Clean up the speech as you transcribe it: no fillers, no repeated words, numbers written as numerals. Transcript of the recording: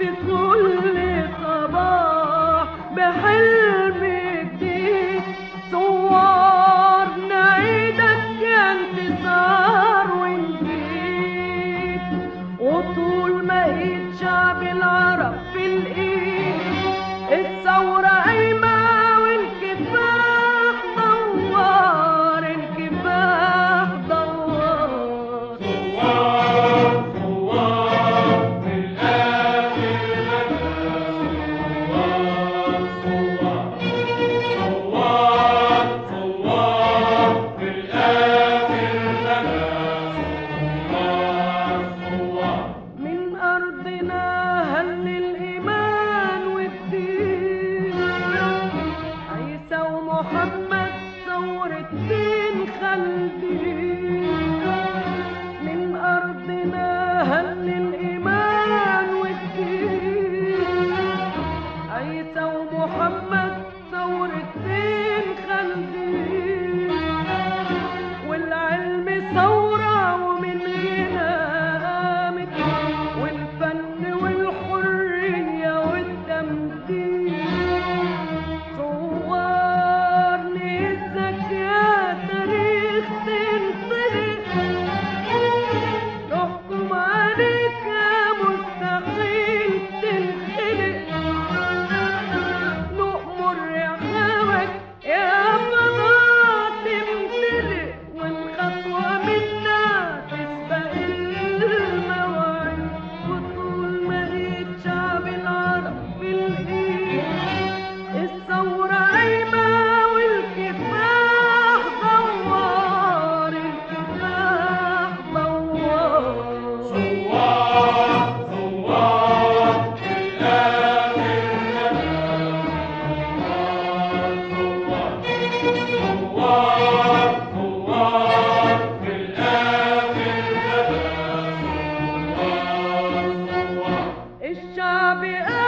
في كل صباح بحلم جديد، ثوار نعيدك يا انتصار ونجيد. وطول ما ايد شعب العرب في الايد، الثورة قايمة والكفاح دوار، الكفاح دوار. ثوار ثوار في الآخر غدا، ثوار ثوار ثوار في الآخر غدا، ثوار. من أرضنا هل الإيمان والدين، عيسى ومحمد ثورة دين خالدين. من أرضنا هل الإيمان والدين، عيسى ومحمد ثورة دين خالدين. والعلم ثورة ومن هنا قامت، والفن والحرية والتمديد. ثوار نيتك يا تاريخ تنطلق، نحكم عليك يا مستحيل تنخلق. نؤمر رحابك يا فضاء تمتلئ، والخطوة منا تسبق المواعيد. وطول ما ايد شعب العرب في الايد، الثورة قايمة والكفاح دوار، الكفاح دوار. ثوار ثوار في الآخر غدا، ثوار ثوار ثوار في الآخر غدا، ثوار. الشعب